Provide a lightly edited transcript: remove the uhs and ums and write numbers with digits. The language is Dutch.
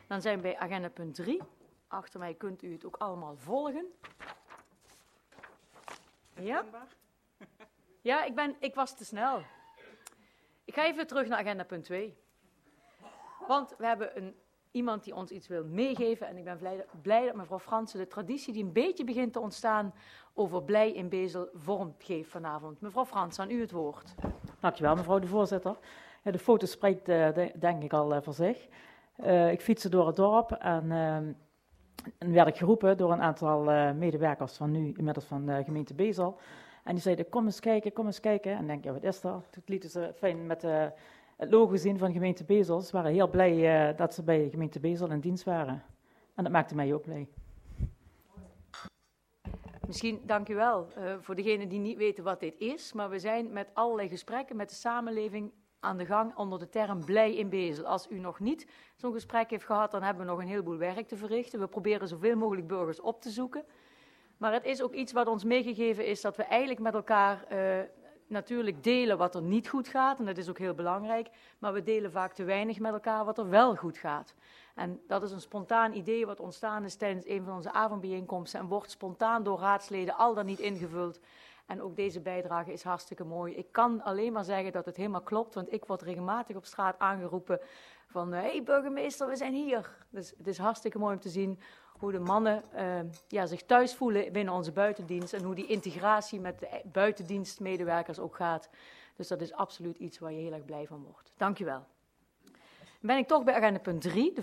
Dan zijn we bij agenda punt 3. Achter mij kunt u het ook allemaal volgen. Ja? Ja, ik was te snel. Ik ga even terug naar agenda punt 2. Want we hebben iemand die ons iets wil meegeven. En ik ben blij dat mevrouw Fransen de traditie die een beetje begint te ontstaan over Blij in Bezel vorm geeft vanavond. Mevrouw Fransen, aan u het woord. Dankjewel, mevrouw de voorzitter. Ja, de foto spreekt denk ik al voor zich. Ik fietste door het dorp en werd ik geroepen door een aantal medewerkers van nu, inmiddels van de gemeente Bezel. En die zeiden, kom eens kijken, kom eens kijken. En ik denk, ja, wat is dat? Toen lieten ze fijn met het logo zien van de gemeente Bezel. Ze waren heel blij dat ze bij de gemeente Bezel in dienst waren. En dat maakte mij ook blij. Misschien, dank u wel, voor degenen die niet weten wat dit is. Maar we zijn met allerlei gesprekken met de samenleving aan de gang onder de term Blij in Bezel. Als u nog niet zo'n gesprek heeft gehad, dan hebben we nog een heleboel werk te verrichten. We proberen zoveel mogelijk burgers op te zoeken. Maar het is ook iets wat ons meegegeven is dat we eigenlijk met elkaar natuurlijk delen wat er niet goed gaat. En dat is ook heel belangrijk. Maar we delen vaak te weinig met elkaar wat er wel goed gaat. En dat is een spontaan idee wat ontstaan is tijdens een van onze avondbijeenkomsten. En wordt spontaan door raadsleden al dan niet ingevuld. En ook deze bijdrage is hartstikke mooi. Ik kan alleen maar zeggen dat het helemaal klopt. Want ik word regelmatig op straat aangeroepen van... hey burgemeester, we zijn hier. Dus het is hartstikke mooi om te zien hoe de mannen zich thuis voelen binnen onze buitendienst. En hoe die integratie met de buitendienstmedewerkers ook gaat. Dus dat is absoluut iets waar je heel erg blij van wordt. Dank u wel. Dan ben ik toch bij agenda punt 3.